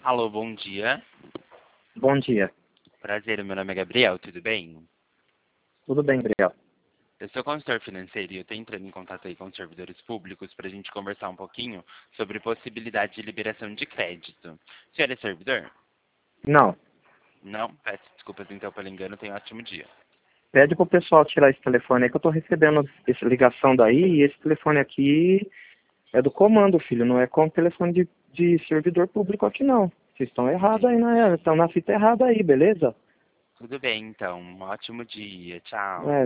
Alô, bom dia. Bom dia. Prazer, meu nome é Gabriel, tudo bem? Tudo bem, Gabriel? Eu sou consultor financeiro e eu estou entrando em contato aí com os servidores públicos para a gente conversar um pouquinho sobre possibilidade de liberação de crédito. O senhor é servidor? Não. Não? Peço desculpas então pelo engano, tenha um ótimo dia. Pede pro pessoal tirar esse telefone aí que eu tô recebendo essa ligação daí e esse telefone aqui é do comando, filho. Não é como telefone de servidor público aqui, não. Vocês estão errados aí, né? Estão na fita errada aí, beleza? Tudo bem então, um ótimo dia, tchau. É,